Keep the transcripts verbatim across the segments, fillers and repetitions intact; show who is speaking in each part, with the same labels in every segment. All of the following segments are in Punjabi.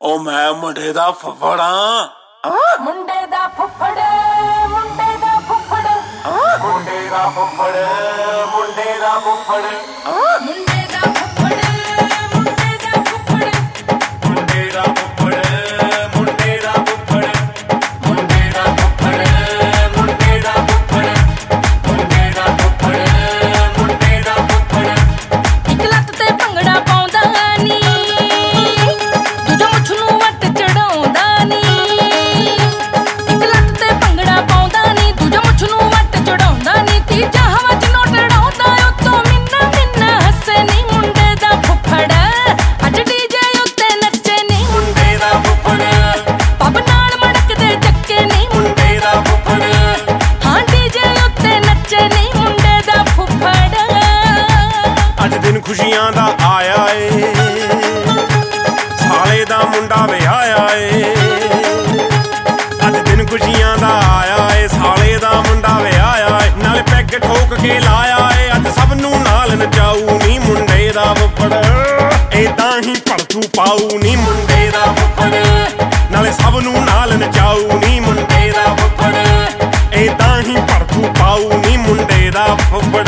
Speaker 1: ਉਹ ਮੈਂ ਮੁੰਡੇ ਦਾ ਫੁੱਫੜਾ
Speaker 2: ਮੁੰਡੇ ਦਾ ਫੁੱਫੜ ਮੁੰਡੇ ਦਾ ਫੁੱਫੜ
Speaker 1: ਮੁੰਡੇ ਦਾ ਫੁੱਫੜ ਮੁੰਡੇ ਦਾ ਫੁੱਫੜ
Speaker 2: ਮੁੰਡੇ ਦਾ ਫੁੱਫੜ ਮੁੰਡੇ ਦਾ ਫੁੱਫੜ
Speaker 1: ਮੁੰਡੇ ਦਾ ਫੁੱਫੜ ਮੁੰਡੇ ਦਾ ਫੁੱਫੜ ਮੁੰਡੇ ਦਾ ਫੁੱਫੜ ਮੁੰਡੇ ਦਾ ਫੁੱਫੜ ਮੁੰਡੇ ਦਾ ਫੁੱਫੜ ਮੁੰਡੇ ਦਾ ਫੁੱਫੜ
Speaker 2: ਇੱਕ ਲੱਤ ਤੇ ਭੰਗੜਾ ਪਾਉਂਦਾ ਨੀ ਦੂਜਾ ਮੁੱਛ ਨੂੰ ਵੱਟ ਚੜਾਉਂਦਾ ਨੀ ਇੱਕ ਲੱਤ ਤੇ ਭੰਗੜਾ ਪਾਉਂਦਾ ਨੀ ਦੂਜਾ ਮੁੱਛ ਨੂੰ ਵੱਟ ਚੜਾਉਂਦਾ ਨੀ ਤੀਜਾ ਹਵਾ ਚ ਨੋਟ ਉਡਾਉਂਦਾ ਉੱਤੋਂ ਮਿੰਨਾ ਮਿੰਨਾ ਹੱਸੇ ਨੀ ਮੁੰਡੇ ਦਾ ਫੁੱਫੜ ਅੱਜ ਡੀਜੇ ਉੱਤੇ ਨੱਚੇ ਨੀ
Speaker 1: ਮੁੰਡੇ ਦਾ ਫੁੱਫੜ
Speaker 2: ਪੱਬ ਨਾਲ ਮੜਕਦੇ ਚੱਕੇ ਨੀ
Speaker 1: ਮੁੰਡੇ ਦਾ ਫੁੱਫੜ
Speaker 2: ਹਾਂ ਡੀਜੇ ਉੱਤੇ ਨੱਚੇ ਨੀ ਮੁੰਡੇ ਦਾ ਫੁੱਫੜ
Speaker 3: ਅੱਜ ਦਿਨ ਖੁਸ਼ੀਆਂ ਦਾ ਆਇਆ ਏ ਸਾਲੇ ਦਾ ਮੁੰਡਾ ਵਿਆਹਿਆ ਏ ਅੱਜ ਦਿਨ ਖੁਸ਼ੀਆਂ ਦਾ ਆਇਆ ਏ ਸਾਲੇ ਦਾ ਮੁੰਡਾ ਵਿਆਹਿਆ ਏ ਨਾਲੇ ਪੈਗ ਠੋਕ ਕੇ ਲਾਇਆ ਏ ਅੱਜ ਸਭ ਨੂੰ ਨਾਲ ਨਚਾਊ ਨੀ ਮੁੰਡੇ ਦਾ ਫੁੱਫੜ ਏਦਾਂ ਹੀ ਭੜਥੂ ਪਾਊ ਨੀ ਮੁੰਡੇ ਦਾ ਫੁੱਫੜ ਨਾਲੇ ਸਭ ਨੂੰ ਨਾਲ ਨਚਾਊ ਨੀ ਮੁੰਡੇ ਦਾ ਫੁੱਫੜ ਏਦਾਂ ਹੀ ਭੜਥੂ ਪਾਊ ਨੀ ਮੁੰਡੇ ਦਾ ਫੁੱਫੜ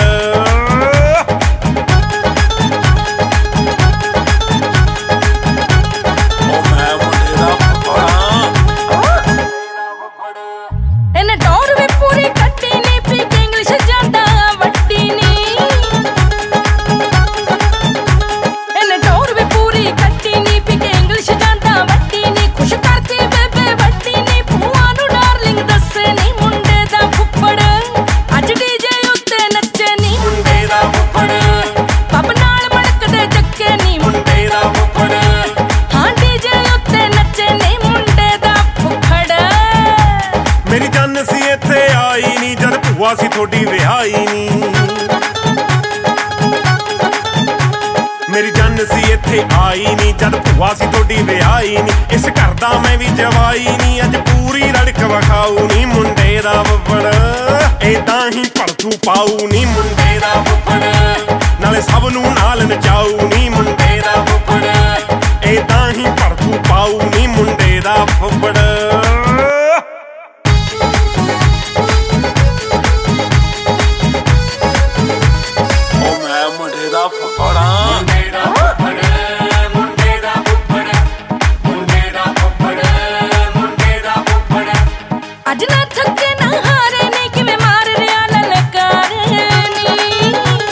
Speaker 2: ਇਹਨੇ ਟੌਰ ਵੀ ਪੂਰੀ ਕੱਢੀ ਨੀ ਪੀ ਕੇ ਇੰਗਲਿਸ਼ ਜਾਂਦਾ ਵੱਡੀ ਨੀ ਇਹਨੇ ਟੌਰ ਵੀ ਪੂਰੀ ਕੱਢੀ ਨੀ ਪੀ ਕੇ ਇੰਗਲਿਸ਼ ਜਾਂਦਾ ਵੱਡੀ ਨੀ ਖੁਸ਼ ਕਰਦੀ ਬੇਬੇ ਵੱਡੀ ਨੀ ਭੂਆ ਨੂੰ ਡਾਰਲਿੰਗ ਦੱਸੇ ਨੀ ਮੁੰਡੇ ਦਾ ਫੁੱਫੜ ਅੱਜ ਡੀਜੇ ਉੱਤੇ ਨੱਚੇ ਨੀ
Speaker 1: ਮੁੰਡੇ ਦਾ ਫੁੱਫੜ
Speaker 2: ਪੱਬ ਨਾਲ ਮੜਕਦੇ ਚੱਕੇ ਨੀ
Speaker 1: ਮੁੰਡੇ ਦਾ ਫੁੱਫੜ
Speaker 2: ਹਾਂ ਡੀਜੇ ਉੱਤੇ ਨੱਚੇ ਨੀ ਮੁੰਡੇ ਦਾ ਫੁੱਫੜ
Speaker 3: ਮੇਰੀ ਜਾਨ ਸੀ ਇੱਥੇ ਆਈ ਨੀ ਜਦ ਭੂਆ ਸੀ ਤੁਹਾਡੀ ਵਿਆਹੀ ਨੀ ਮੇਰੀ ਜਾਨ ਸੀ ਇੱਥੇ ਆਈ ਨੀ ਜਦ ਭੂਆ ਸੀ ਤੁਹਾਡੀ ਵਿਆਹੀ ਨੀ ਇਸ ਘਰ ਦਾ ਮੈਂ ਵੀ ਜਵਾਈ ਨੀ ਅੱਜ ਪੂਰੀ ਰੜਕ ਵਿਖਾਊ ਨੀ ਮੁੰਡੇ ਦਾ ਫੁੱਫੜ ਏਦਾਂ ਹੀ ਭੜਥੂ ਪਾਊ ਨੀ ਮੁੰਡੇ ਦਾ ਫੁੱਫੜ ਨਾਲੇ ਸਭ ਨੂੰ ਨਾਲ ਨਚਾਊ ਨੀ ਮੁੰਡੇ ਦਾ ਫੁੱਫੜ ਏਦਾਂ ਹੀ ਭੜਥੂ ਪਾਊ ਨੀ ਮੁੰਡੇ ਦਾ ਫੁੱਫੜ
Speaker 1: ਉਹ ਮੈਂ ਮੁੰਡੇ ਦਾ ਫੁੱਫੜਾ ਮੁੰਡੇ ਦਾ ਫੁੱਫੜ ਮੁੰਡੇ ਦਾ ਫੁੱਫੜ ਮੁੰਡੇ ਦਾ ਫੁੱਫੜ ਮੁੰਡੇ ਦਾ ਫੁੱਫੜ
Speaker 2: ਅੱਜ ਨਾ ਥੱਕੇ ਨਾ ਹਾਰੇ ਨੀ ਕਿਵੇਂ ਮਾਰ ਰਿਆ ਲਲਕਾਰ ਨੀ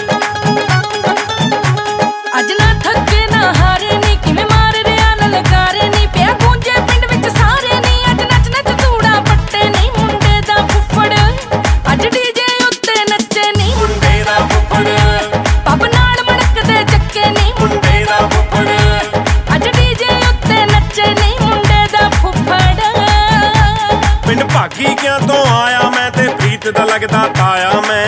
Speaker 2: ਅੱਜ ਨਾ ਥੱਕੇ ਨਾ ਹਾਰੇ ਨੀ ਕਿਵੇਂ ਮਾਰ ਰਿਆ ਲਲਕਾਰ ਨੀ ਪਿਆ ਗੂੰਜੇ ਪਿੰਡ ਵਿੱਚ ਸਾਰੇ ਨੀ ਅੱਜ ਨੱਚ ਨੱਚ ਧੂੜਾ ਪੱਟੇ ਨੀ ਮੁੰਡੇ ਦਾ ਫੁੱਫੜ ਅੱਜ ਡੀਜੇ ਉੱਤੇ ਨੱਚੇ ਨੀ
Speaker 1: ਮੁੰਡੇ ਦਾ ਫੁੱਫੜ
Speaker 2: ਪੱਬ ਨਾਲ ਮੜਕਦੇ ਚੱਕੇ ਨੀ
Speaker 1: ਮੁੰਡੇ ਦਾ ਫੁੱਫੜ
Speaker 2: ਅੱਜ ਡੀਜੇ ਉੱਤੇ ਨੱਚੇ ਨੀ ਮੁੰਡੇ ਦਾ ਫੁੱਫੜ
Speaker 3: ਪਿੰਡ ਭਾਗੀ ਕਿਆਂ ਤੋਂ ਆਇਆ ਮੈਂ ਤੇ ਪ੍ਰੀਤ ਦਾ ਲੱਗਦਾ ਤਾਇਆ ਮੈਂ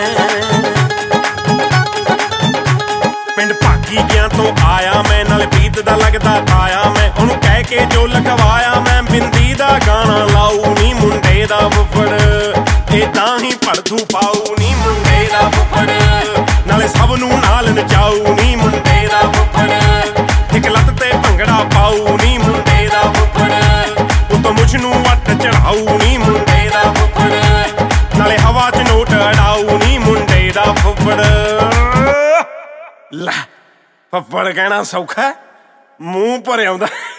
Speaker 3: ਪਿੰਡ ਭਾਗੀ ਕਿਆਂ ਤੋਂ ਆਇਆ ਮੈਂ ਨਾਲੇ ਪ੍ਰੀਤ ਦਾ ਲੱਗਦਾ ਤਾਇਆ ਮੈਂ ਉਹਨੂੰ ਕਹਿ ਕੇ ਜੋ ਲਖਵਾਇਆ ਮੈਂ ਬਿੰਦੀ ਦਾ ਗਾਣਾ ਲਾਊ ਨੀ ਮੁੰਡੇ ਦਾ ਫੁੱਫੜ ਏਦਾਂ ਹੀ ਭੜਥੂ ਪਾਊ ਨੀ ਮੁੰਡੇ ਦਾ ਫੁੱਫੜ ਨਾਲੇ ਸਭ ਨੂੰ ਨਾਲ ਨਚਾਊ ਨੀ ਮੁੰਡੇ ਦਾ ਫੁੱਫੜ ਇੱਕ ਲੱਤ ਤੇ ਭੰਗੜਾ ਪਾਊ ਨੀ ਮੁੰਡੇ ਦਾ ਫੁੱਫੜ ਉੱਤੋਂ ਮੁੱਛ ਨੂੰ ਵੱਟ ਚੜਾਊ ਨੀ ਮੁੰਡੇ ਦਾ ਫੁੱਫੜ ਨਾਲੇ ਹਵਾ ਚ ਨੋਟ ਅੜਾਊ ਨੀ ਮੁੰਡੇ ਦਾ ਫੁੱਫੜ ਲੈ ਫੁੱਫੜ ਕਹਿਣਾ ਸੌਖਾ ਮੂੰਹ ਭਰ ਆਉਂਦਾ।